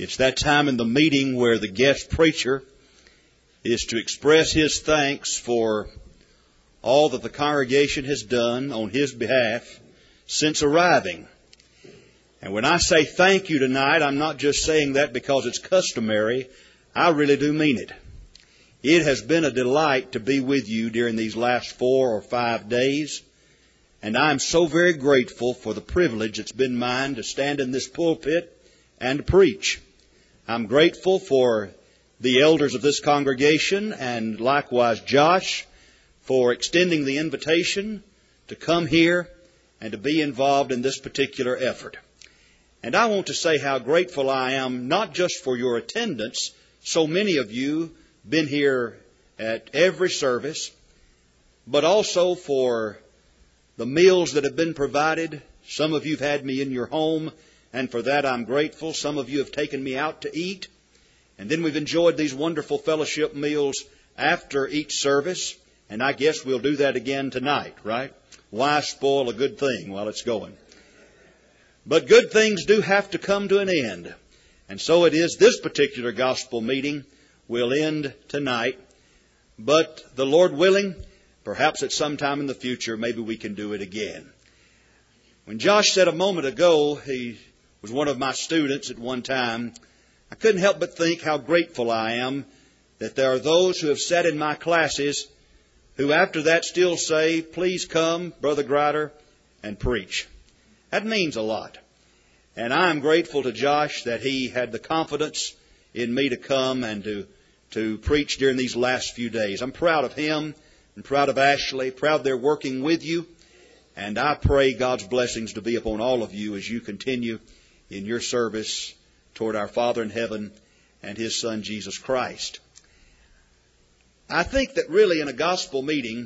It's that time in the meeting where the guest preacher is to express his thanks for all that the congregation has done on his behalf since arriving. And when I say thank you tonight, I'm not just saying that because it's customary. I really do mean it. It has been a delight to be with you during these last 4 or 5 days. And I'm so very grateful for the privilege it's been mine to stand in this pulpit and to preach. I'm grateful for the elders of this congregation and likewise Josh for extending the invitation to come here and to be involved in this particular effort. And I want to say how grateful I am, not just for your attendance. So many of you been here at every service, but also for the meals that have been provided. Some of you have had me in your home, and for that I'm grateful. Some of you have taken me out to eat. And then we've enjoyed these wonderful fellowship meals after each service. And I guess we'll do that again tonight, right? Why spoil a good thing while it's going? But good things do have to come to an end. And so it is this particular gospel meeting will end tonight. But the Lord willing, perhaps at some time in the future, maybe we can do it again. When Josh said a moment ago, he was one of my students at one time, I couldn't help but think how grateful I am that there are those who have sat in my classes who after that still say, please come, Brother Grider, and preach. That means a lot. And I'm grateful to Josh that he had the confidence in me to come and to preach during these last few days. I'm proud of him and proud of Ashley, proud they're working with you. And I pray God's blessings to be upon all of you as you continue in your service toward our Father in heaven and His Son, Jesus Christ. I think that really in a gospel meeting,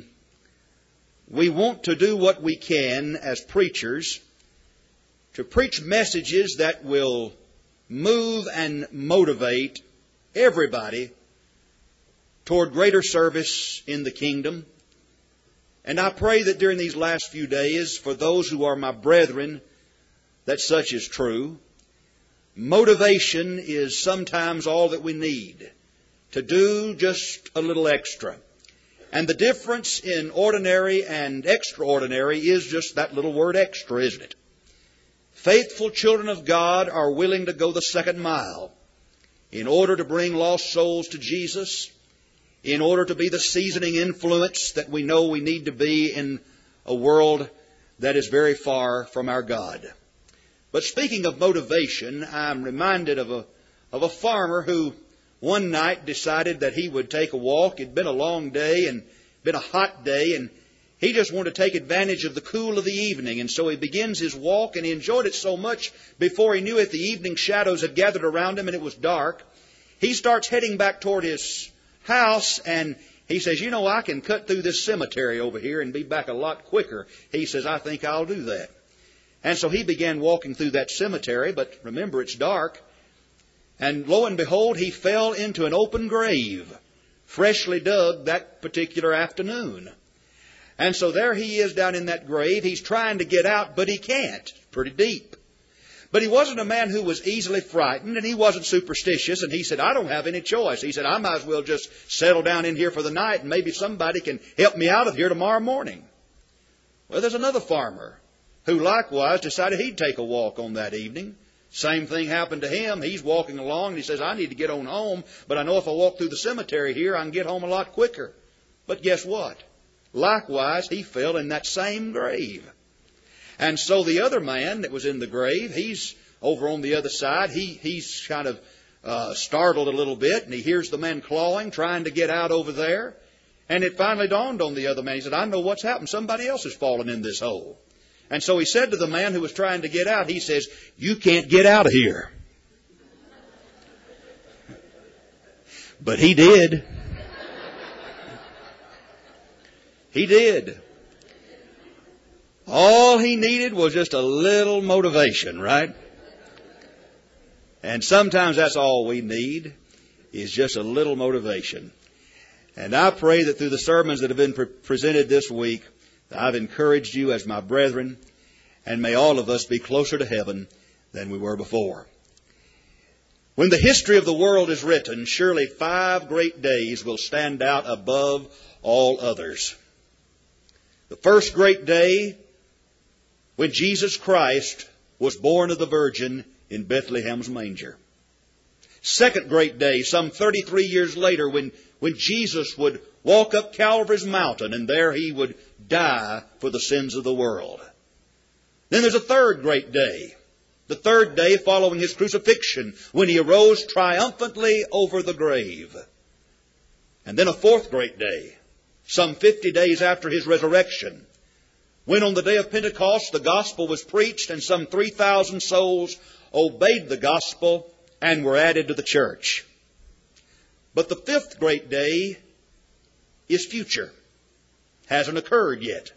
we want to do what we can as preachers to preach messages that will move and motivate everybody toward greater service in the kingdom. And I pray that during these last few days, for those who are my brethren, that such is true. Motivation is sometimes all that we need to do just a little extra. And the difference in ordinary and extraordinary is just that little word extra, isn't it? Faithful children of God are willing to go the second mile in order to bring lost souls to Jesus, in order to be the seasoning influence that we know we need to be in a world that is very far from our God. But speaking of motivation, I'm reminded of a farmer who one night decided that he would take a walk. It'd been a long day and been a hot day, and he just wanted to take advantage of the cool of the evening. And so he begins his walk, and he enjoyed it so much before he knew it, the evening shadows had gathered around him and it was dark. He starts heading back toward his house, and he says, you know, I can cut through this cemetery over here and be back a lot quicker. He says, I think I'll do that. And so he began walking through that cemetery, but remember, it's dark. And lo and behold, he fell into an open grave, freshly dug that particular afternoon. And so there he is down in that grave. He's trying to get out, but he can't. It's pretty deep. But he wasn't a man who was easily frightened, and he wasn't superstitious. And he said, I don't have any choice. He said, I might as well just settle down in here for the night, and maybe somebody can help me out of here tomorrow morning. Well, there's another farmer who likewise decided he'd take a walk on that evening. Same thing happened to him. He's walking along, and he says, I need to get on home, but I know if I walk through the cemetery here, I can get home a lot quicker. But guess what? Likewise, he fell in that same grave. And so the other man that was in the grave, he's over on the other side. He's kind of startled a little bit, and he hears the man clawing, trying to get out over there. And it finally dawned on the other man. He said, I know what's happened. Somebody else has fallen in this hole. And so he said to the man who was trying to get out, he says, you can't get out of here. But he did. He did. All he needed was just a little motivation, right? And sometimes that's all we need, is just a little motivation. And I pray that through the sermons that have been presented this week, that I've encouraged you as my brethren, and may all of us be closer to heaven than we were before. When the history of the world is written, surely 5 great days will stand out above all others. The first great day, when Jesus Christ was born of the Virgin in Bethlehem's manger. Second great day, some 33 years later, when Jesus would walk up Calvary's mountain, and there He would die for the sins of the world. Then there's a third great day, the third day following His crucifixion, when He arose triumphantly over the grave. And then a fourth great day, some 50 days after His resurrection, when on the day of Pentecost the gospel was preached and some 3,000 souls obeyed the gospel and were added to the church. But the fifth great day is future. Hasn't occurred yet.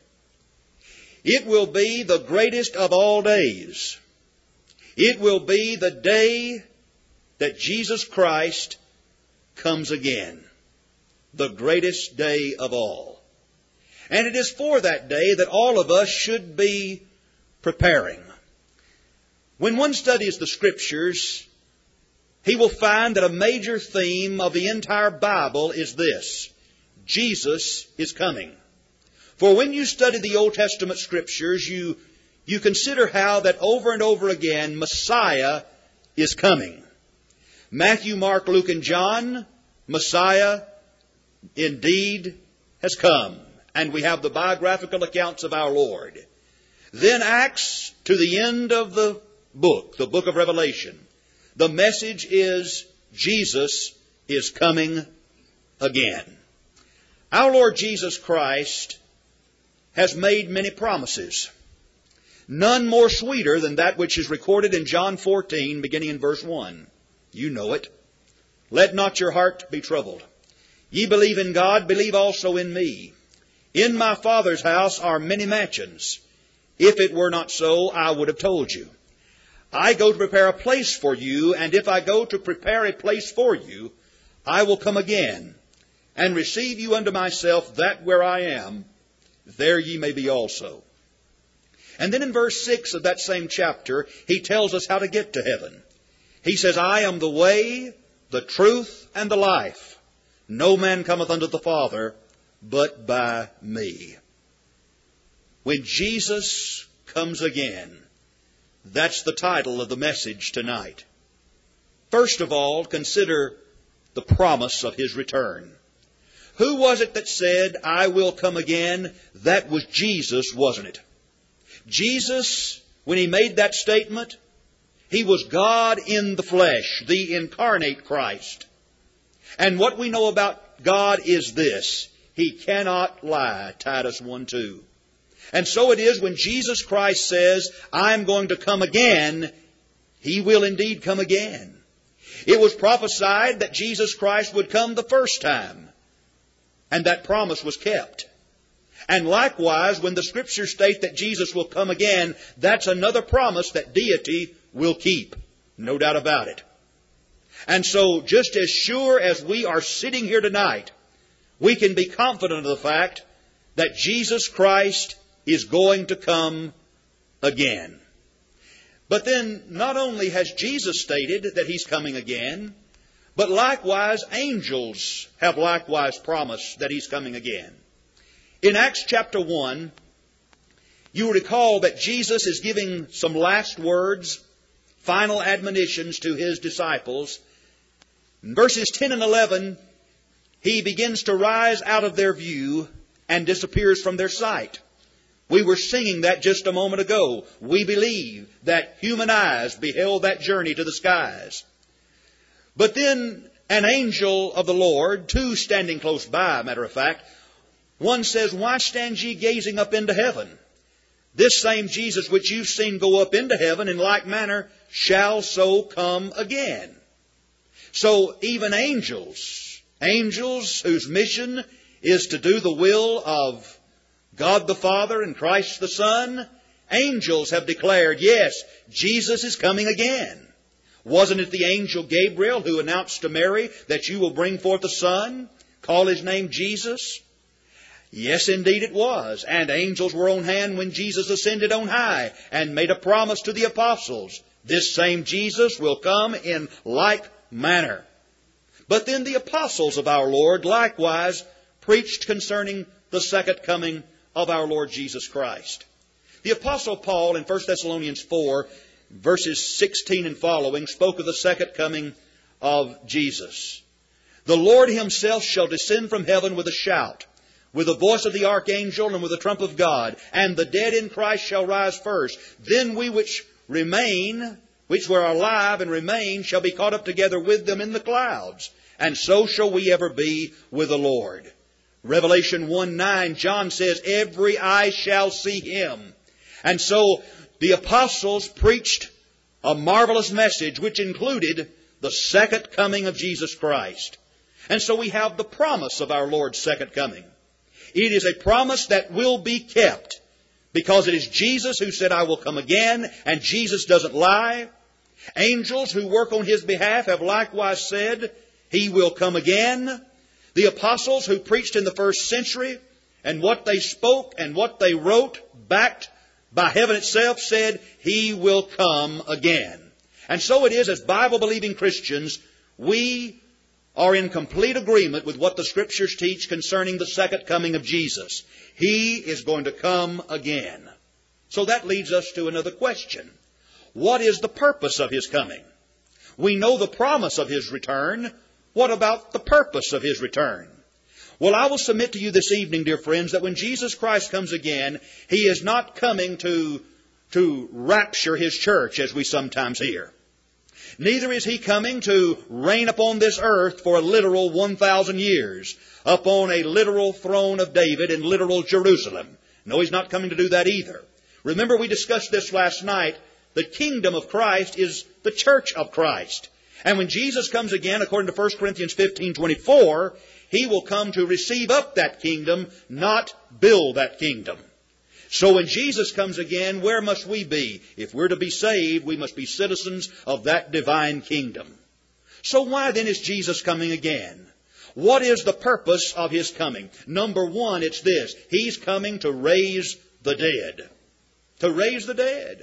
It will be the greatest of all days. It will be the day that Jesus Christ comes again. The greatest day of all. And it is for that day that all of us should be preparing. When one studies the Scriptures, he will find that a major theme of the entire Bible is this: Jesus is coming. For when you study the Old Testament Scriptures, you consider how that over and over again Messiah is coming. Matthew, Mark, Luke, and John, Messiah indeed has come. And we have the biographical accounts of our Lord. Then Acts, to the end of the book of Revelation, the message is Jesus is coming again. Our Lord Jesus Christ has made many promises. None more sweeter than that which is recorded in John 14, beginning in verse 1. You know it. Let not your heart be troubled. Ye believe in God, believe also in me. In my Father's house are many mansions. If it were not so, I would have told you. I go to prepare a place for you, and if I go to prepare a place for you, I will come again, and receive you unto myself, that where I am, there ye may be also. And then in verse 6 of that same chapter, he tells us how to get to heaven. He says, I am the way, the truth, and the life. No man cometh unto the Father but by me. When Jesus comes again, that's the title of the message tonight. First of all, consider the promise of His return. Who was it that said, I will come again? That was Jesus, wasn't it? Jesus, when He made that statement, He was God in the flesh, the incarnate Christ. And what we know about God is this: He cannot lie, Titus 1:2. And so it is when Jesus Christ says, I'm going to come again, He will indeed come again. It was prophesied that Jesus Christ would come the first time, and that promise was kept. And likewise, when the Scriptures state that Jesus will come again, that's another promise that deity will keep. No doubt about it. And so, just as sure as we are sitting here tonight, we can be confident of the fact that Jesus Christ is going to come again. But then, not only has Jesus stated that He's coming again, but likewise angels have likewise promised that He's coming again. In Acts chapter 1, you recall that Jesus is giving some last words, final admonitions to His disciples. In verses 10 and 11, He begins to rise out of their view and disappears from their sight. We were singing that just a moment ago. We believe that human eyes beheld that journey to the skies. But then an angel of the Lord, two standing close by, matter of fact, one says, Why stand ye gazing up into heaven? This same Jesus which you've seen go up into heaven in like manner shall so come again. So even angels whose mission is to do the will of God the Father and Christ the Son, angels have declared, yes, Jesus is coming again. Wasn't it the angel Gabriel who announced to Mary that you will bring forth a son, call His name Jesus? Yes, indeed it was. And angels were on hand when Jesus ascended on high and made a promise to the apostles This same Jesus will come in like manner. But then the apostles of our Lord likewise preached concerning the second coming of our Lord Jesus Christ. The Apostle Paul in 1 Thessalonians 4, verses 16 and following, spoke of the second coming of Jesus. The Lord Himself shall descend from heaven with a shout, with the voice of the archangel, and with the trump of God, and the dead in Christ shall rise first. Then we which remain, which were alive and remain, shall be caught up together with them in the clouds, and so shall we ever be with the Lord. Revelation 1:9, John says, every eye shall see Him. And so the apostles preached a marvelous message which included the second coming of Jesus Christ. And so we have the promise of our Lord's second coming. It is a promise that will be kept because it is Jesus who said, I will come again, and Jesus doesn't lie. Angels who work on His behalf have likewise said, He will come again. The apostles who preached in the first century and what they spoke and what they wrote, backed by heaven itself, said, He will come again. And so it is, as Bible-believing Christians, we are in complete agreement with what the Scriptures teach concerning the second coming of Jesus. He is going to come again. So that leads us to another question. What is the purpose of His coming? We know the promise of His return. What about the purpose of His return? Well, I will submit to you this evening, dear friends, that when Jesus Christ comes again, He is not coming to rapture His church, as we sometimes hear. Neither is He coming to reign upon this earth for a literal 1,000 years, upon a literal throne of David in literal Jerusalem. No, He's not coming to do that either. Remember, we discussed this last night. The kingdom of Christ is the church of Christ. And when Jesus comes again, according to 1 Corinthians 15:24, He will come to receive up that kingdom, not build that kingdom. So when Jesus comes again, where must we be? If we're to be saved, we must be citizens of that divine kingdom. So why then is Jesus coming again? What is the purpose of His coming? Number one, it's this. He's coming to raise the dead. To raise the dead.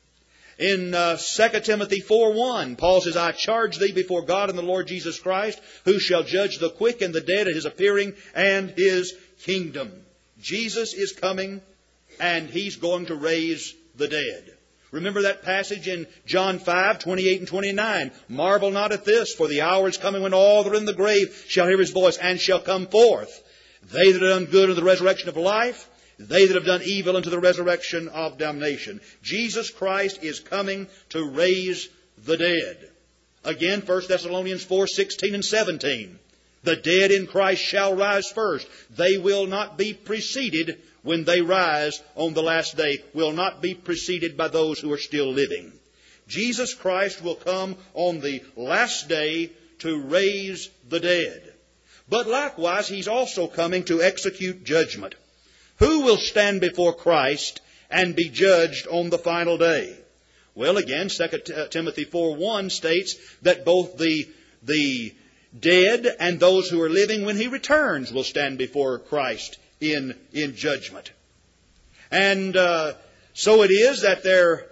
In 2 Timothy 4:1, Paul says, I charge thee before God and the Lord Jesus Christ, who shall judge the quick and the dead at His appearing and His kingdom. Jesus is coming, and He's going to raise the dead. Remember that passage in John 5:28 and 29. Marvel not at this, for the hour is coming when all that are in the grave shall hear His voice and shall come forth. They that have done good unto the resurrection of life, they that have done evil unto the resurrection of damnation. Jesus Christ is coming to raise the dead. Again, 1 Thessalonians 4:16 and 17. The dead in Christ shall rise first. They will not be preceded when they rise on the last day, will not be preceded by those who are still living. Jesus Christ will come on the last day to raise the dead. But likewise, He's also coming to execute judgment. Who will stand before Christ and be judged on the final day? Well, again, 2 Timothy 4:1 states that both the dead and those who are living when He returns will stand before Christ in judgment. And so it is that there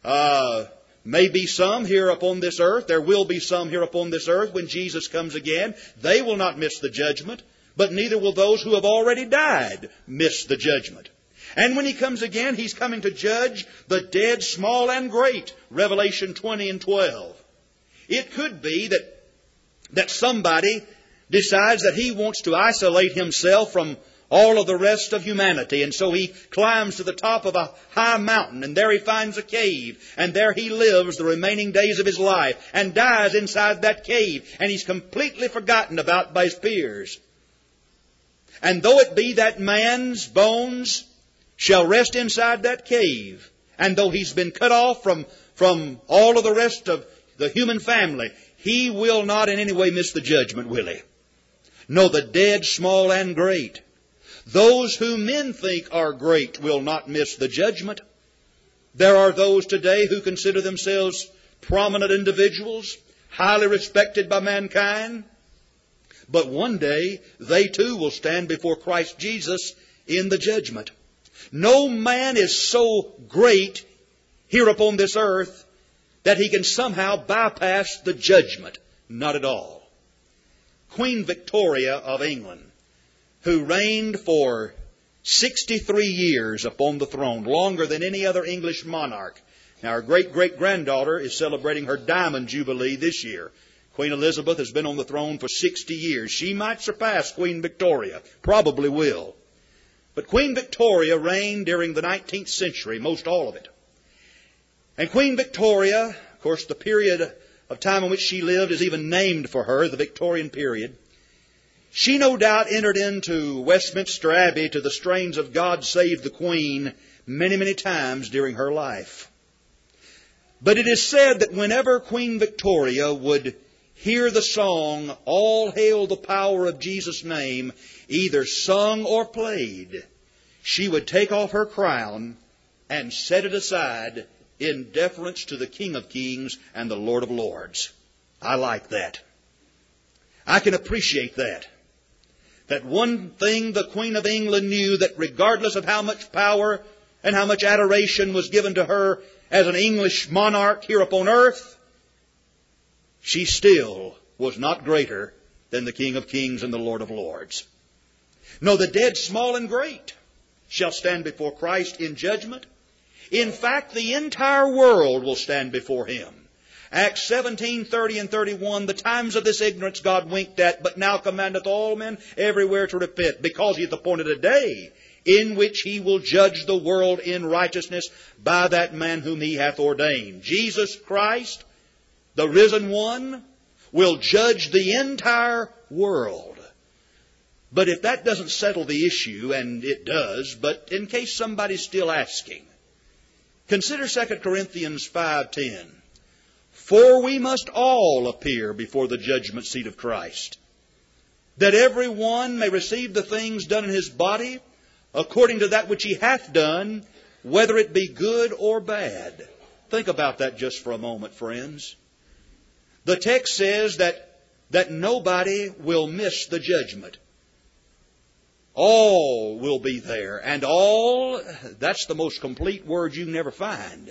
may be some here upon this earth. There will be some here upon this earth when Jesus comes again. They will not miss the judgment, but neither will those who have already died miss the judgment. And when He comes again, He's coming to judge the dead, small and great. Revelation 20 and 12. It could be that somebody decides that he wants to isolate himself from all of the rest of humanity. And so he climbs to the top of a high mountain, and there he finds a cave, and there he lives the remaining days of his life, and dies inside that cave, and he's completely forgotten about by his peers. And though it be that man's bones shall rest inside that cave, and though he's been cut off from all of the rest of the human family, he will not in any way miss the judgment, will he? No, the dead, small and great. Those whom men think are great will not miss the judgment. There are those today who consider themselves prominent individuals, highly respected by mankind. But one day, they too will stand before Christ Jesus in the judgment. No man is so great here upon this earth that he can somehow bypass the judgment. Not at all. Queen Victoria of England, who reigned for 63 years upon the throne, longer than any other English monarch. Now, her great-great-granddaughter is celebrating her Diamond Jubilee this year. Queen Elizabeth has been on the throne for 60 years. She might surpass Queen Victoria. Probably will. But Queen Victoria reigned during the 19th century, most all of it. And Queen Victoria, of course, the period of time in which she lived is even named for her, the Victorian period. She no doubt entered into Westminster Abbey to the strains of God Save the Queen many, many times during her life. But it is said that whenever Queen Victoria would hear the song, All Hail the Power of Jesus' Name, either sung or played, she would take off her crown and set it aside in deference to the King of Kings and the Lord of Lords. I like that. I can appreciate that. That one thing the Queen of England knew, that regardless of how much power and how much adoration was given to her as an English monarch here upon earth, she still was not greater than the King of Kings and the Lord of Lords. No, the dead, small and great, shall stand before Christ in judgment. In fact, the entire world will stand before Him. Acts 17:30 and 31, the times of this ignorance God winked at, but now commandeth all men everywhere to repent, because He hath appointed a day in which He will judge the world in righteousness by that man whom He hath ordained. Jesus Christ, the risen one, will judge the entire world. But if that doesn't settle the issue, and it does, but in case somebody's still asking, consider 2 Corinthians 5:10. For we must all appear before the judgment seat of Christ, that every one may receive the things done in his body according to that which he hath done, whether it be good or bad. Think about that just for a moment, friends. The text says that nobody will miss the judgment. All will be there. And all, that's the most complete word you can ever find.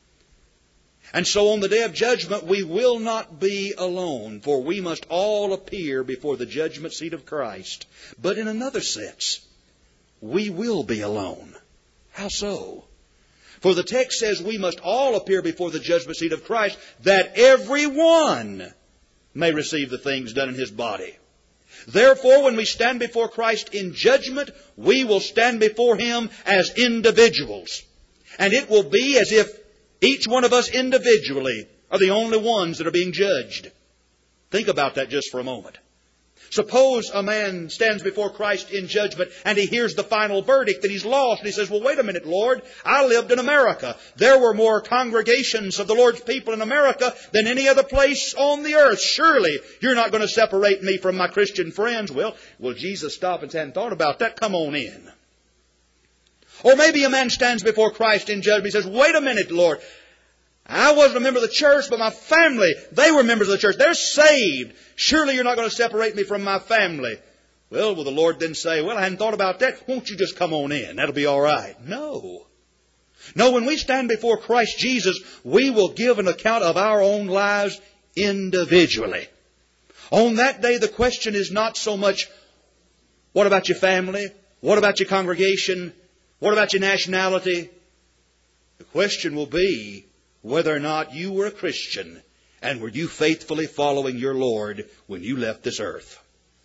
And so on the day of judgment, we will not be alone, for we must all appear before the judgment seat of Christ. But in another sense, we will be alone. How so? For the text says we must all appear before the judgment seat of Christ, that every one may receive the things done in his body. Therefore, when we stand before Christ in judgment, we will stand before Him as individuals. And it will be as if each one of us individually are the only ones that are being judged. Think about that just for a moment. Suppose a man stands before Christ in judgment and he hears the final verdict that he's lost. And he says, well, wait a minute, Lord. I lived in America. There were more congregations of the Lord's people in America than any other place on the earth. Surely you're not going to separate me from my Christian friends. Well, will Jesus stop and say, I hadn't thought about that? Come on in. Or maybe a man stands before Christ in judgment. He says, wait a minute, Lord. I wasn't a member of the church, but my family, they were members of the church. They're saved. Surely you're not going to separate me from my family. Well, will the Lord then say, well, I hadn't thought about that. Won't you just come on in? That'll be all right. No. No, when we stand before Christ Jesus, we will give an account of our own lives individually. On that day, the question is not so much, what about your family? What about your congregation? What about your nationality? The question will be whether or not you were a Christian and were you faithfully following your Lord when you left this earth.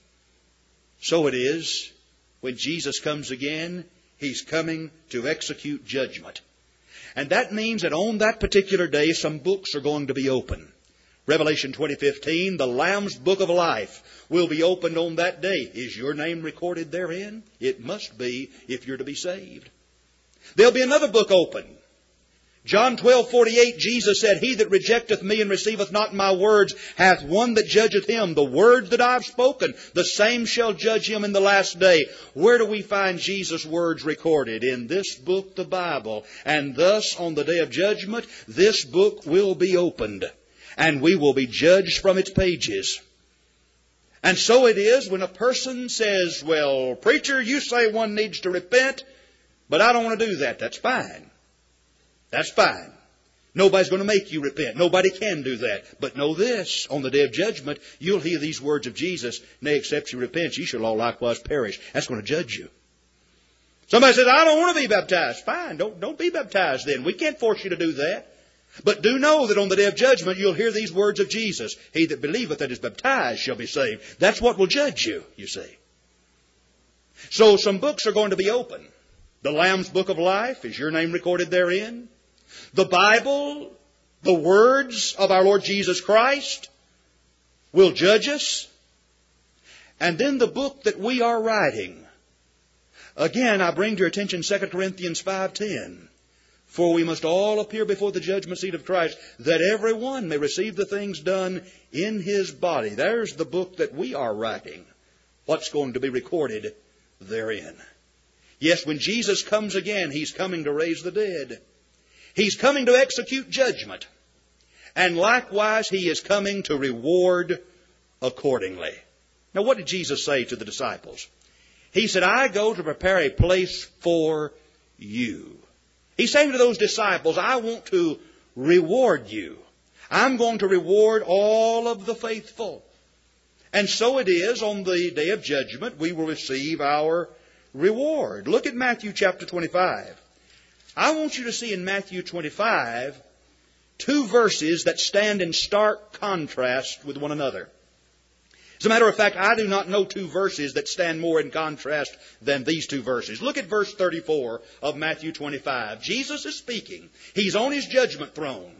So it is, when Jesus comes again, He's coming to execute judgment. And that means that on that particular day, some books are going to be opened. Revelation 20:15, the Lamb's Book of Life will be opened on that day. Is your name recorded therein? It must be if you're to be saved. There'll be another book opened. John 12:48, Jesus said, He that rejecteth me and receiveth not my words hath one that judgeth him. The words that I have spoken, the same shall judge him in the last day. Where do we find Jesus' words recorded? In this book, the Bible. And thus, on the day of judgment, this book will be opened. And we will be judged from its pages. And so it is when a person says, well, preacher, you say one needs to repent, but I don't want to do that. That's fine. That's fine. Nobody's going to make you repent. Nobody can do that. But know this, on the day of judgment, you'll hear these words of Jesus, nay, except you repent, ye shall all likewise perish. That's going to judge you. Somebody says, I don't want to be baptized. Fine, don't be baptized then. We can't force you to do that. But do know that on the day of judgment, you'll hear these words of Jesus. He that believeth and is baptized shall be saved. That's what will judge you, you see. So some books are going to be open. The Lamb's Book of Life, is your name recorded therein? The Bible, the words of our Lord Jesus Christ, will judge us. And then the book that we are writing. Again, I bring to your attention 2 Corinthians 5:10. For we must all appear before the judgment seat of Christ, that every one may receive the things done in his body. There's the book that we are writing. What's going to be recorded therein? Yes, when Jesus comes again, He's coming to raise the dead. He's coming to execute judgment. And likewise, He is coming to reward accordingly. Now, what did Jesus say to the disciples? He said, I go to prepare a place for you. He's saying to those disciples, I want to reward you. I'm going to reward all of the faithful. And so it is on the day of judgment, we will receive our reward. Look at Matthew chapter 25. I want you to see in Matthew 25 two verses that stand in stark contrast with one another. As a matter of fact, I do not know two verses that stand more in contrast than these two verses. Look at verse 34 of Matthew 25. Jesus is speaking. He's on His judgment throne.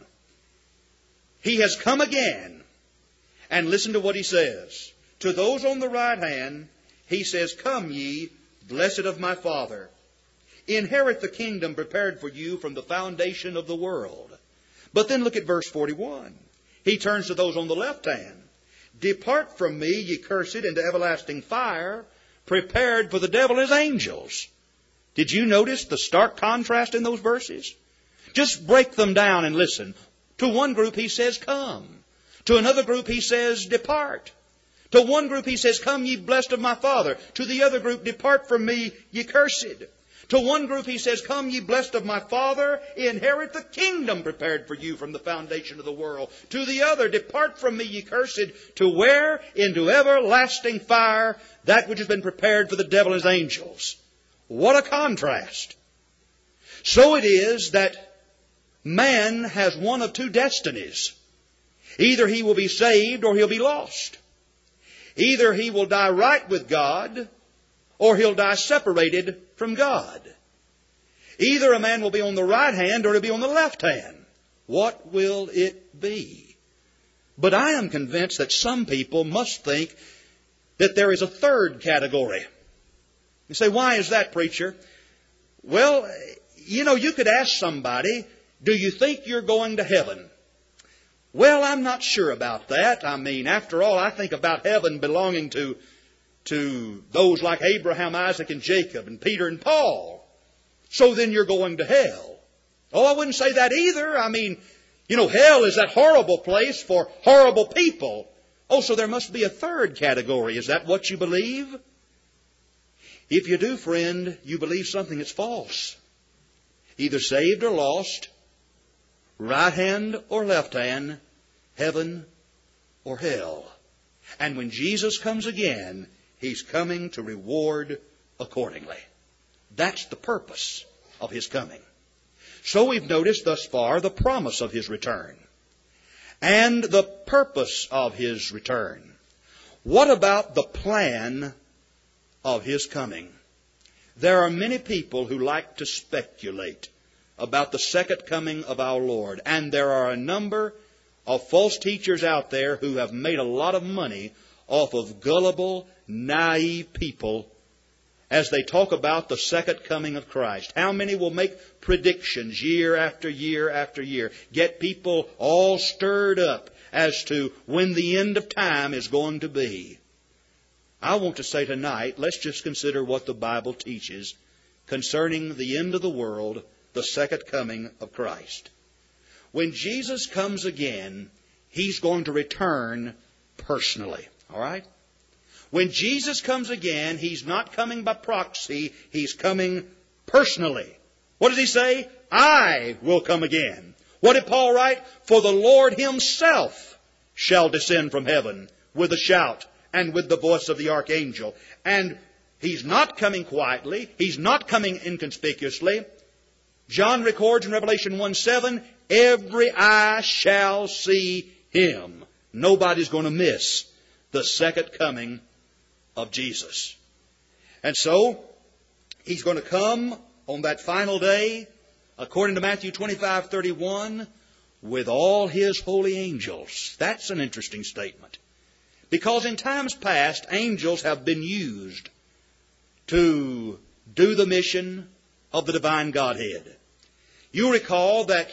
He has come again. And listen to what He says. To those on the right hand, He says, Come ye, blessed of my Father. Inherit the kingdom prepared for you from the foundation of the world. But then look at verse 41. He turns to those on the left hand. Depart from me, ye cursed, into everlasting fire, prepared for the devil and his angels. Did you notice the stark contrast in those verses? Just break them down and listen. To one group He says, Come. To another group He says, Depart. To one group He says, Come ye blessed of my Father. To the other group, Depart from me, ye cursed. To one group He says, Come ye blessed of my Father, inherit the kingdom prepared for you from the foundation of the world. To the other, Depart from me, ye cursed, to where? Into everlasting fire, that which has been prepared for the devil and his angels. What a contrast. So it is that man has one of two destinies. Either he will be saved or he'll be lost. Either he will die right with God or he'll die separated from God. Either a man will be on the right hand or he'll be on the left hand. What will it be? But I am convinced that some people must think that there is a third category. You say, why is that, preacher? Well, you could ask somebody, do you think you're going to heaven? Well, I'm not sure about that. I mean, after all, I think about heaven belonging to those like Abraham, Isaac, and Jacob, and Peter and Paul. So then you're going to hell. Oh, I wouldn't say that either. I mean, hell is that horrible place for horrible people. Oh, so there must be a third category. Is that what you believe? If you do, friend, you believe something that's false. Either saved or lost, right hand or left hand, heaven or hell. And when Jesus comes again, He's coming to reward accordingly. That's the purpose of His coming. So we've noticed thus far the promise of His return and the purpose of His return. What about the plan of His coming? There are many people who like to speculate about the second coming of our Lord. And there are a number of false teachers out there who have made a lot of money off of gullible, naive people as they talk about the second coming of Christ. How many will make predictions year after year after year, get people all stirred up as to when the end of time is going to be? I want to say tonight, let's just consider what the Bible teaches concerning the end of the world, the second coming of Christ. When Jesus comes again, He's going to return personally. All right? When Jesus comes again, He's not coming by proxy. He's coming personally. What does He say? I will come again. What did Paul write? For the Lord Himself shall descend from heaven with a shout and with the voice of the archangel. And He's not coming quietly. He's not coming inconspicuously. John records in Revelation 1:7, every eye shall see Him. Nobody's going to miss the second coming of Jesus. And so, He's going to come on that final day, according to Matthew 25:31, with all His holy angels. That's an interesting statement. Because in times past, angels have been used to do the mission of the divine Godhead. You recall that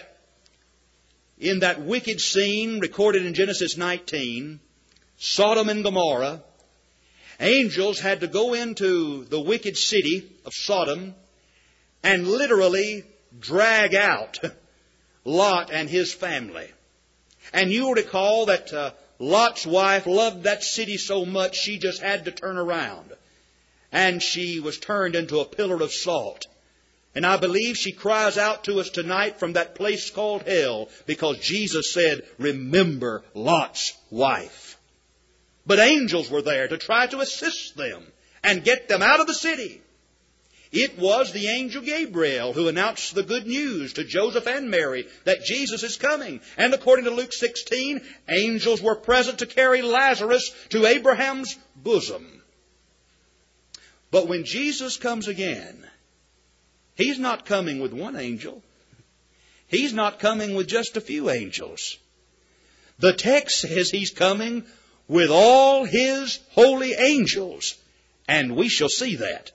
in that wicked scene recorded in Genesis 19, Sodom and Gomorrah, angels had to go into the wicked city of Sodom and literally drag out Lot and his family. And you'll recall that Lot's wife loved that city so much she just had to turn around. And she was turned into a pillar of salt. And I believe she cries out to us tonight from that place called hell because Jesus said, remember Lot's wife. But angels were there to try to assist them and get them out of the city. It was the angel Gabriel who announced the good news to Joseph and Mary that Jesus is coming. And according to Luke 16, angels were present to carry Lazarus to Abraham's bosom. But when Jesus comes again, He's not coming with one angel. He's not coming with just a few angels. The text says He's coming with all His holy angels. And we shall see that.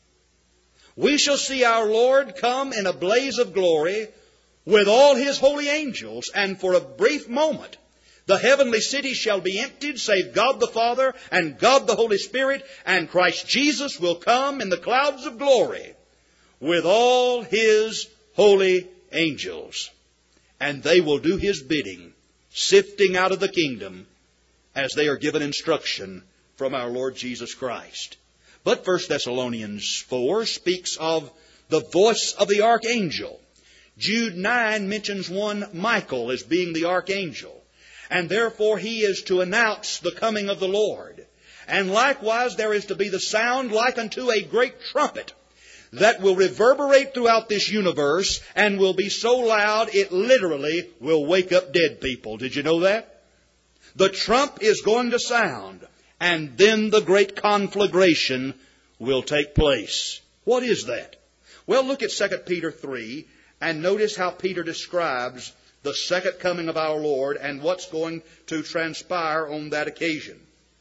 We shall see our Lord come in a blaze of glory with all His holy angels. And for a brief moment, the heavenly city shall be emptied, save God the Father and God the Holy Spirit, and Christ Jesus will come in the clouds of glory with all His holy angels. And they will do His bidding, sifting out of the kingdom as they are given instruction from our Lord Jesus Christ. But 1 Thessalonians 4 speaks of the voice of the archangel. Jude 9 mentions one Michael as being the archangel. And therefore he is to announce the coming of the Lord. And likewise there is to be the sound like unto a great trumpet that will reverberate throughout this universe and will be so loud it literally will wake up dead people. Did you know that? The trump is going to sound, and then the great conflagration will take place. What is that? Well, look at 2 Peter 3 and notice how Peter describes the second coming of our Lord and what's going to transpire on that occasion.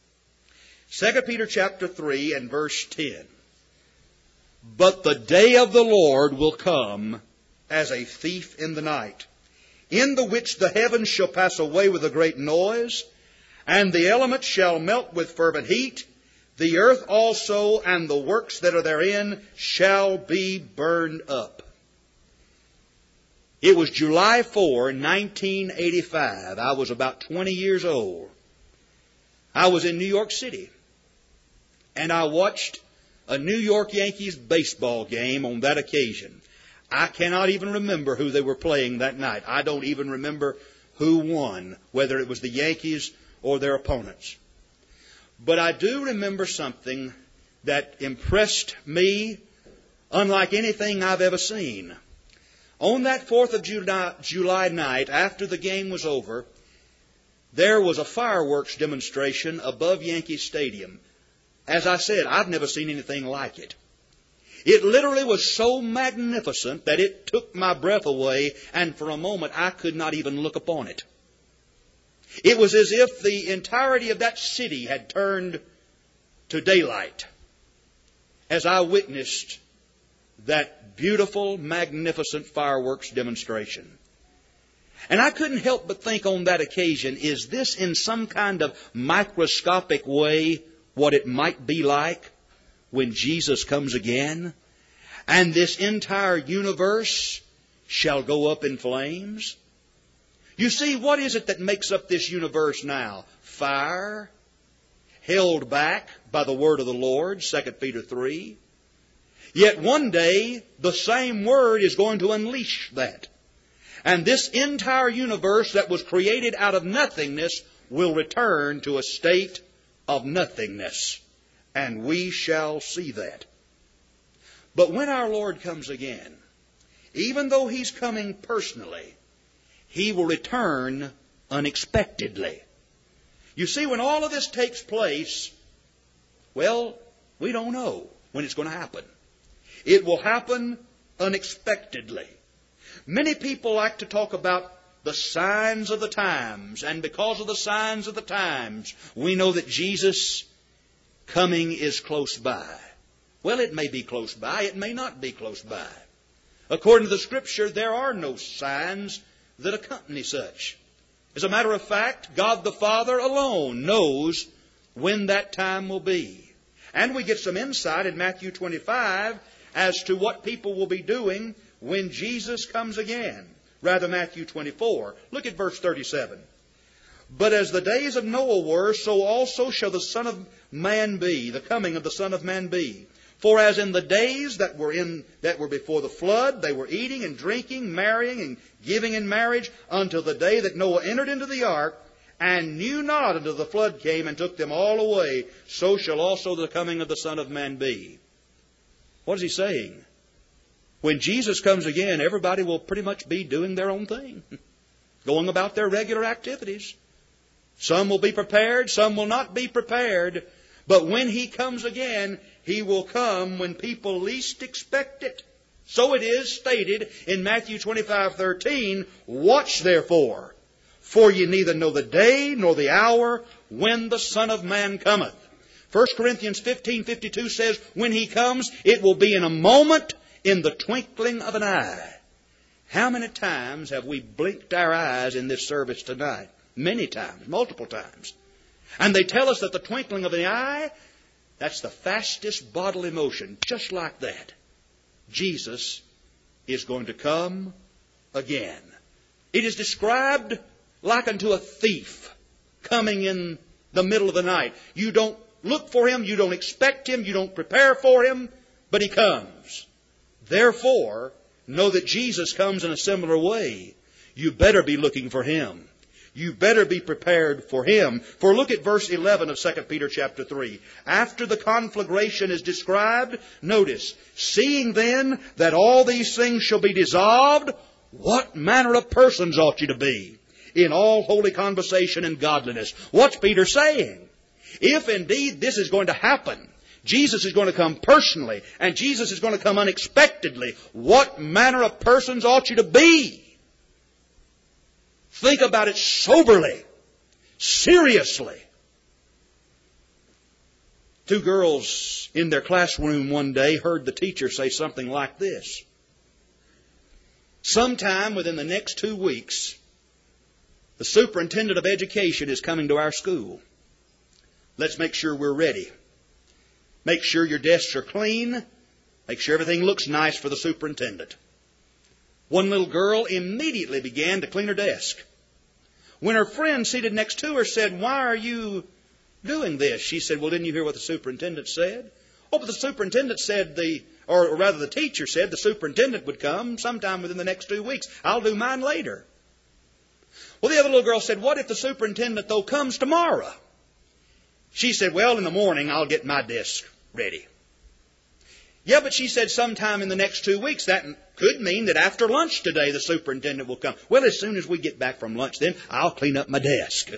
2 Peter chapter 3 and verse 10. But the day of the Lord will come as a thief in the night, in the which the heavens shall pass away with a great noise, and the elements shall melt with fervent heat. The earth also and the works that are therein shall be burned up. It was July 4, 1985. I was about 20 years old. I was in New York City, and I watched a New York Yankees baseball game on that occasion. I cannot even remember who they were playing that night. I don't even remember who won, whether it was the Yankees or their opponents. But I do remember something that impressed me unlike anything I've ever seen. On that 4th of July night, after the game was over, there was a fireworks demonstration above Yankee Stadium. As I said, I've never seen anything like it. It literally was so magnificent that it took my breath away, and for a moment I could not even look upon it. It was as if the entirety of that city had turned to daylight as I witnessed that beautiful, magnificent fireworks demonstration. And I couldn't help but think on that occasion, is this in some kind of microscopic way what it might be like when Jesus comes again, and this entire universe shall go up in flames? You see, what is it that makes up this universe now? Fire, held back by the word of the Lord, 2 Peter 3. Yet one day, the same word is going to unleash that. And this entire universe that was created out of nothingness will return to a state of nothingness. And we shall see that. But when our Lord comes again, even though He's coming personally, He will return unexpectedly. You see, when all of this takes place, well, we don't know when it's going to happen. It will happen unexpectedly. Many people like to talk about the signs of the times, and because of the signs of the times, we know that Jesus' coming is close by. Well, it may be close by, it may not be close by. According to the Scripture, there are no signs that accompany such. As a matter of fact, God the Father alone knows when that time will be. And we get some insight in Matthew 25 as to what people will be doing when Jesus comes again. Rather, Matthew 24. Look at verse 37. But as the days of Noah were, so also shall the Son of Man be, the coming of the Son of Man be. For as in the days that were before the flood, they were eating and drinking, marrying and giving in marriage, until the day that Noah entered into the ark, and knew not until the flood came and took them all away, so shall also the coming of the Son of Man be. What is he saying? When Jesus comes again, everybody will pretty much be doing their own thing, going about their regular activities. Some will be prepared, some will not be prepared. But when He comes again, He will come when people least expect it. So it is stated in Matthew 25:13, Watch therefore, for ye neither know the day nor the hour when the Son of Man cometh. 1 Corinthians 15:52 says, when He comes, it will be in a moment, in the twinkling of an eye. How many times have we blinked our eyes in this service tonight? Many times, multiple times. And they tell us that the twinkling of the eye, that's the fastest bodily motion. Just like that, Jesus is going to come again. It is described like unto a thief coming in the middle of the night. You don't look for Him, you don't expect Him, you don't prepare for Him, but He comes. Therefore, know that Jesus comes in a similar way. You better be looking for Him. You better be prepared for Him. For look at verse 11 of 2 Peter chapter 3. After the conflagration is described, notice, seeing then that all these things shall be dissolved, what manner of persons ought you to be in all holy conversation and godliness? What's Peter saying? If indeed this is going to happen, Jesus is going to come personally, and Jesus is going to come unexpectedly, what manner of persons ought you to be? Think about it soberly, seriously. Two girls in their classroom one day heard the teacher say something like this. Sometime within the next 2 weeks, the superintendent of education is coming to our school. Let's make sure we're ready. Make sure your desks are clean. Make sure everything looks nice for the superintendent. One little girl immediately began to clean her desk. When her friend seated next to her said, "Why are you doing this?" She said, "Well, didn't you hear what the superintendent said?" "Oh, but the superintendent said or rather the teacher said the superintendent would come sometime within the next 2 weeks. I'll do mine later." Well, the other little girl said, "What if the superintendent, though, comes tomorrow?" She said, "Well, in the morning I'll get my desk ready." "Yeah, but she said sometime in the next 2 weeks. That could mean that after lunch today the superintendent will come." "Well, as soon as we get back from lunch, then I'll clean up my desk."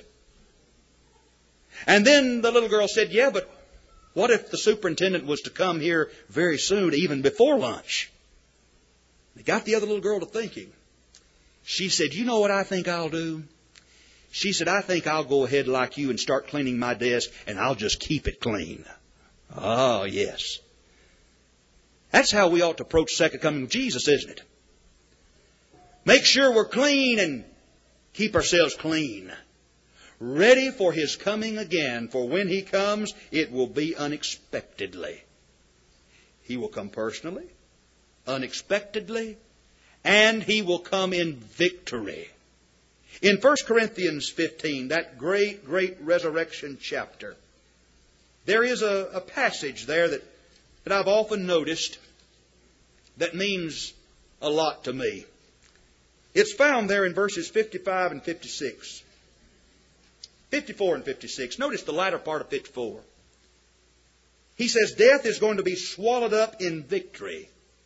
And then the little girl said, "Yeah, but what if the superintendent was to come here very soon, even before lunch?" It got the other little girl to thinking. She said, "You know what I think I'll do?" She said, "I think I'll go ahead like you and start cleaning my desk, and I'll just keep it clean." Oh, yes. That's how we ought to approach the second coming of Jesus, isn't it? Make sure we're clean and keep ourselves clean. Ready for His coming again. For when He comes, it will be unexpectedly. He will come personally, unexpectedly, and He will come in victory. In 1 Corinthians 15, that great, great resurrection chapter, there is a passage there that I've often noticed that means a lot to me. It's found there in verses 55 and 56. 54 and 56. Notice the latter part of 54. He says, death is going to be swallowed up in victory.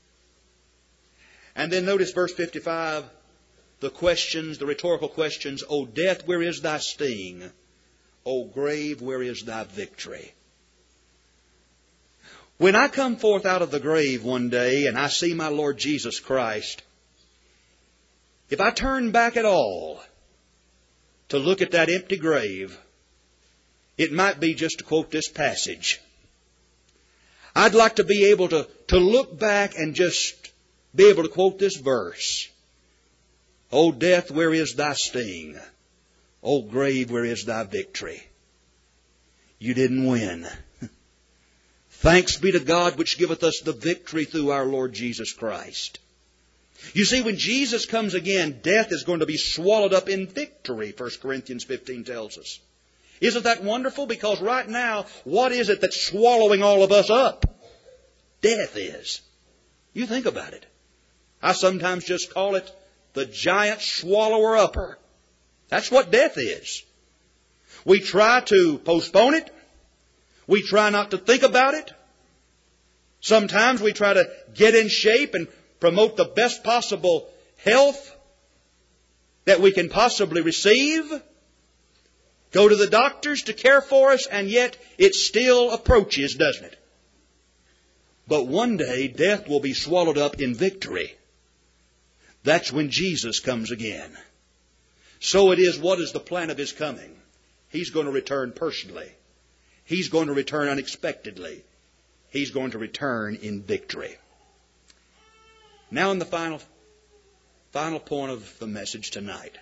And then notice verse 55, the questions, the rhetorical questions. O death, where is thy sting? O grave, where is thy victory? When I come forth out of the grave one day and I see my Lord Jesus Christ, if I turn back at all to look at that empty grave, it might be just to quote this passage. I'd like to be able to look back and just be able to quote this verse. O death, where is thy sting? O grave, where is thy victory? You didn't win. Thanks be to God which giveth us the victory through our Lord Jesus Christ. You see, when Jesus comes again, death is going to be swallowed up in victory, 1 Corinthians 15 tells us. Isn't that wonderful? Because right now, what is it that's swallowing all of us up? Death is. You think about it. I sometimes just call it the giant swallower-upper. That's what death is. We try to postpone it. We try not to think about it. Sometimes we try to get in shape and promote the best possible health that we can possibly receive. Go to the doctors to care for us, and yet it still approaches, doesn't it? But one day death will be swallowed up in victory. That's when Jesus comes again. So it is, what is the plan of His coming? He's going to return personally. He's going to return unexpectedly. He's going to return in victory. Now in the final point of the message tonight.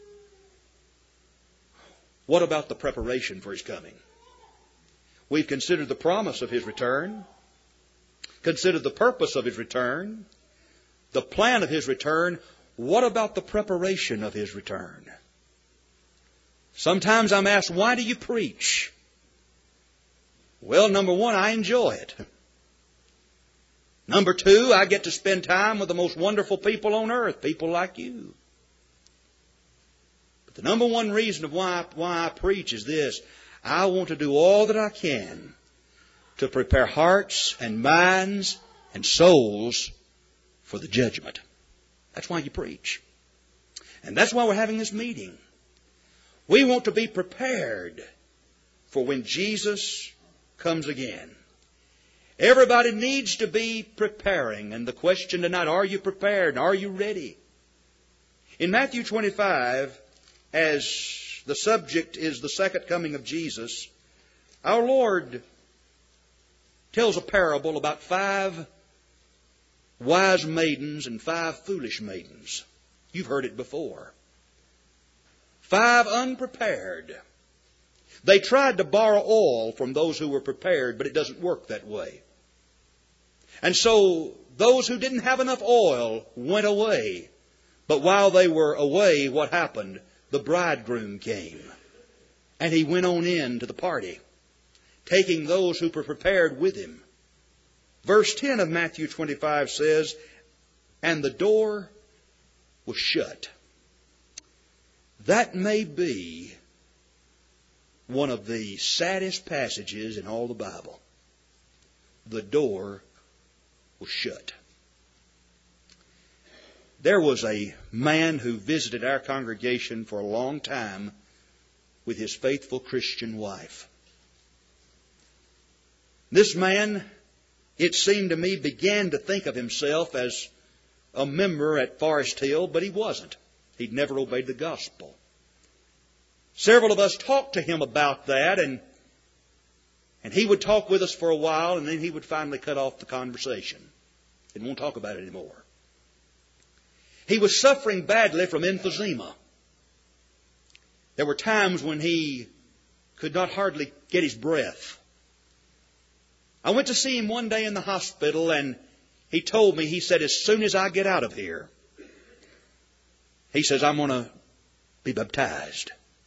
What about the preparation for His coming? We've considered the promise of His return, considered the purpose of His return, the plan of His return. What about the preparation of His return? Sometimes I'm asked, why do you preach? Well, number one, I enjoy it. Number two, I get to spend time with the most wonderful people on earth, people like you. But the number one reason of why I preach is this. I want to do all that I can to prepare hearts and minds and souls for the judgment. That's why you preach. And that's why we're having this meeting. We want to be prepared for when Jesus comes again. Everybody needs to be preparing. And the question tonight, are you prepared? Are you ready? In Matthew 25, as the subject is the second coming of Jesus, our Lord tells a parable about 5 wise maidens and 5 foolish maidens. You've heard it before. 5 unprepared. They tried to borrow oil from those who were prepared, but it doesn't work that way. And so those who didn't have enough oil went away. But while they were away, what happened? The bridegroom came. And he went on in to the party, taking those who were prepared with him. Verse 10 of Matthew 25 says, and the door was shut. That may be one of the saddest passages in all the Bible. The door was shut. There was a man who visited our congregation for a long time with his faithful Christian wife. This man, it seemed to me, began to think of himself as a member at Forest Hill, but he wasn't. He'd never obeyed the gospel. Several of us talked to him about that, and he would talk with us for a while, and then he would finally cut off the conversation. Didn't want to talk about it anymore. He was suffering badly from emphysema. There were times when he could not hardly get his breath. I went to see him one day in the hospital, and he told me, he said, as soon as I get out of here, he says, I'm going to be baptized.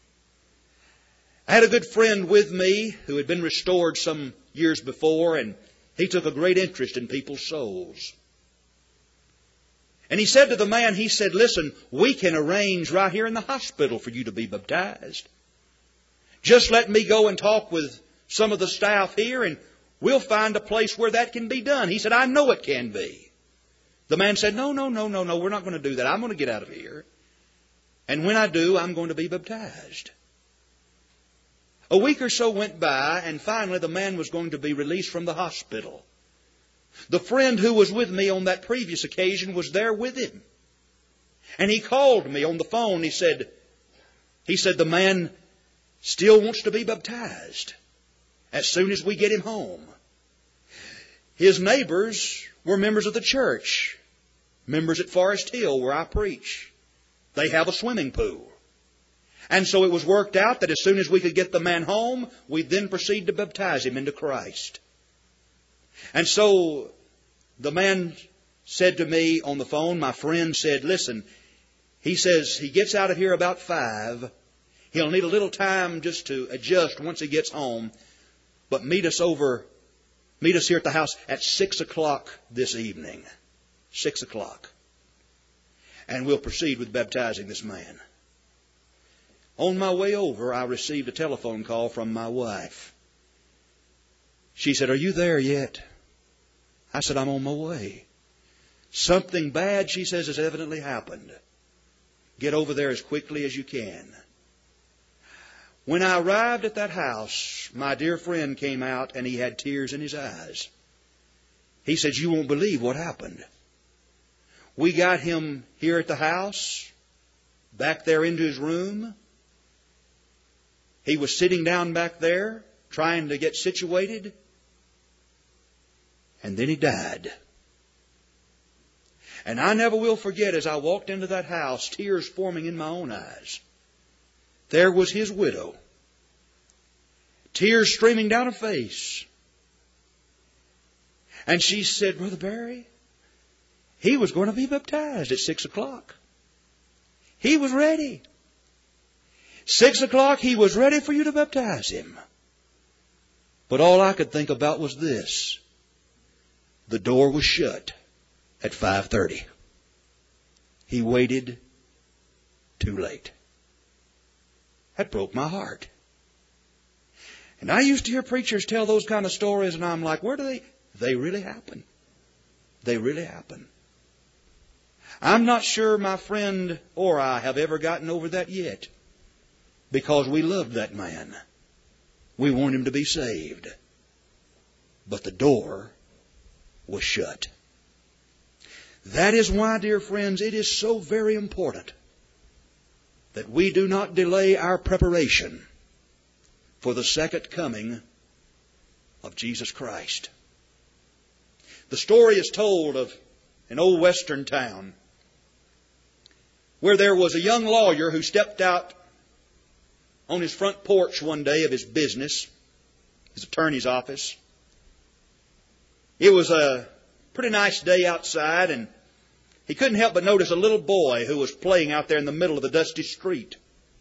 I had a good friend with me who had been restored some years before, and he took a great interest in people's souls. And he said to the man, he said, listen, we can arrange right here in the hospital for you to be baptized. Just let me go and talk with some of the staff here and we'll find a place where that can be done. He said, I know it can be. The man said, no, we're not going to do that. I'm going to get out of here. And when I do, I'm going to be baptized. A week or so went by, and finally the man was going to be released from the hospital. The friend who was with me on that previous occasion was there with him. And he called me on the phone. He said, the man still wants to be baptized as soon as we get him home. His neighbors were members of the church, members at Forest Hill where I preach. They have a swimming pool. And so it was worked out that as soon as we could get the man home, we'd then proceed to baptize him into Christ. And so the man said to me on the phone, my friend said, listen, he says he gets out of here about 5. He'll need a little time just to adjust once he gets home. But meet us here at the house at 6 o'clock this evening. 6 o'clock. And we'll proceed with baptizing this man. On my way over, I received a telephone call from my wife. She said, are you there yet? I said, I'm on my way. Something bad, she says, has evidently happened. Get over there as quickly as you can. When I arrived at that house, my dear friend came out and he had tears in his eyes. He said, you won't believe what happened. We got him here at the house, back there into his room. He was sitting down back there, trying to get situated. And then he died. And I never will forget, as I walked into that house, tears forming in my own eyes. There was his widow. Tears streaming down her face. And she said, Brother Barry, he was going to be baptized at 6 o'clock. He was ready. 6 o'clock, he was ready for you to baptize him. But all I could think about was this. The door was shut at 5:30. He waited too late. That broke my heart. And I used to hear preachers tell those kind of stories, and I'm like, where do they really happen? They really happen. I'm not sure my friend or I have ever gotten over that yet, because we loved that man. We want him to be saved. But the door was shut. That is why, dear friends, it is so very important that we do not delay our preparation for the second coming of Jesus Christ. The story is told of an old western town where there was a young lawyer who stepped out on his front porch one day of his business, his attorney's office. It was a pretty nice day outside, and he couldn't help but notice a little boy who was playing out there in the middle of the dusty street.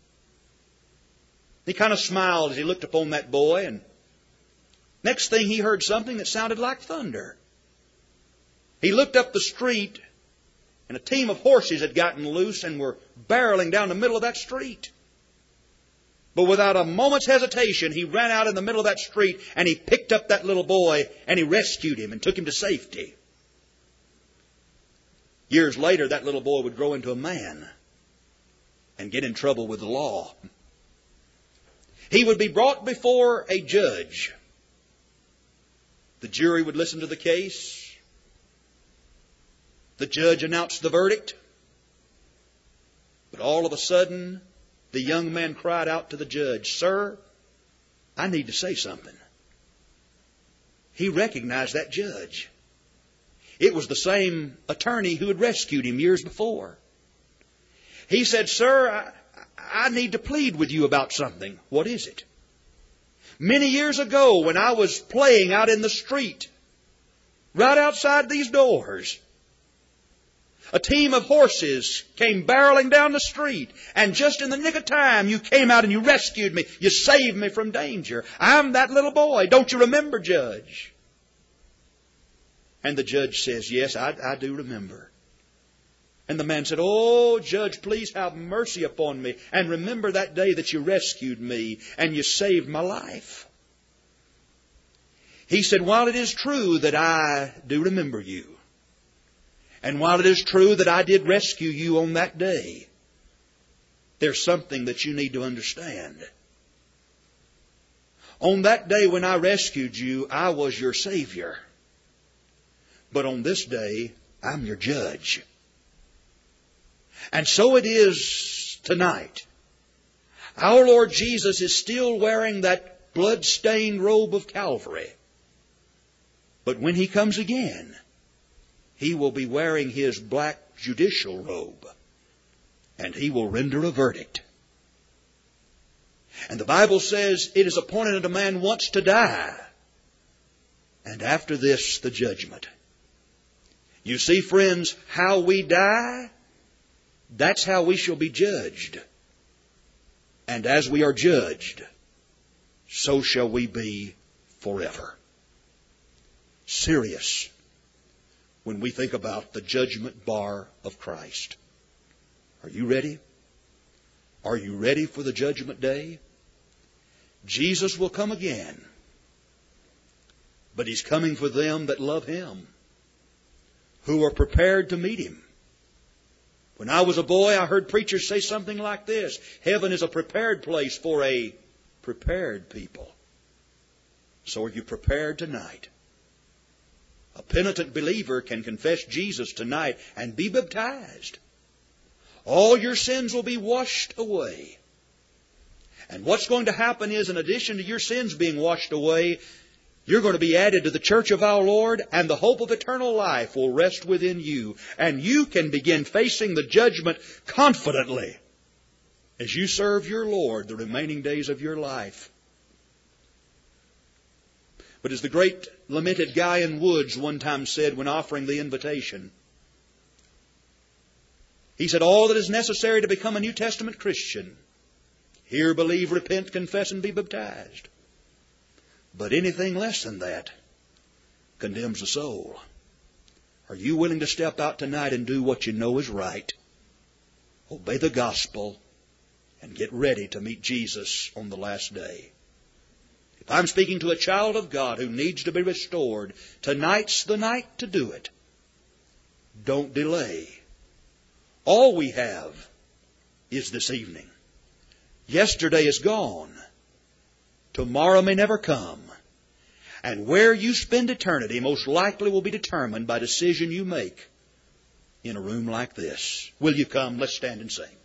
He kind of smiled as he looked upon that boy, and next thing he heard something that sounded like thunder. He looked up the street, and a team of horses had gotten loose and were barreling down the middle of that street. But without a moment's hesitation, he ran out in the middle of that street and he picked up that little boy and he rescued him and took him to safety. Years later, that little boy would grow into a man and get in trouble with the law. He would be brought before a judge. The jury would listen to the case. The judge announced the verdict. But all of a sudden, the young man cried out to the judge, Sir, I need to say something. He recognized that judge. It was the same attorney who had rescued him years before. He said, Sir, I need to plead with you about something. What is it? Many years ago, when I was playing out in the street, right outside these doors, a team of horses came barreling down the street, and just in the nick of time, you came out and you rescued me. You saved me from danger. I'm that little boy. Don't you remember, Judge? And the judge says, Yes, I do remember. And the man said, "Oh, Judge, please have mercy upon me. And remember that day that you rescued me and you saved my life." He said, "While it is true that I do remember you, and while it is true that I did rescue you on that day, there's something that you need to understand. On that day when I rescued you, I was your Savior. But on this day, I'm your judge. And so it is tonight. Our Lord Jesus is still wearing that blood-stained robe of Calvary. But when He comes again, He will be wearing His black judicial robe. And He will render a verdict. And the Bible says it is appointed unto man once to die. And after this, the judgment. You see, friends, how we die, that's how we shall be judged. And as we are judged, so shall we be forever. Serious when we think about the judgment bar of Christ. Are you ready? Are you ready for the judgment day? Jesus will come again. But He's coming for them that love Him, who are prepared to meet Him. When I was a boy, I heard preachers say something like this: heaven is a prepared place for a prepared people. So are you prepared tonight? A penitent believer can confess Jesus tonight and be baptized. All your sins will be washed away. And what's going to happen is, in addition to your sins being washed away, you're going to be added to the church of our Lord, and the hope of eternal life will rest within you. And you can begin facing the judgment confidently as you serve your Lord the remaining days of your life. But as the great lamented Guyon Woods one time said when offering the invitation, he said, "All that is necessary to become a New Testament Christian: hear, believe, repent, confess, and be baptized. But anything less than that condemns the soul." Are you willing to step out tonight and do what you know is right? Obey the gospel and get ready to meet Jesus on the last day. If I'm speaking to a child of God who needs to be restored, tonight's the night to do it. Don't delay. All we have is this evening. Yesterday is gone. Tomorrow may never come. And where you spend eternity most likely will be determined by a decision you make in a room like this. Will you come? Let's stand and sing.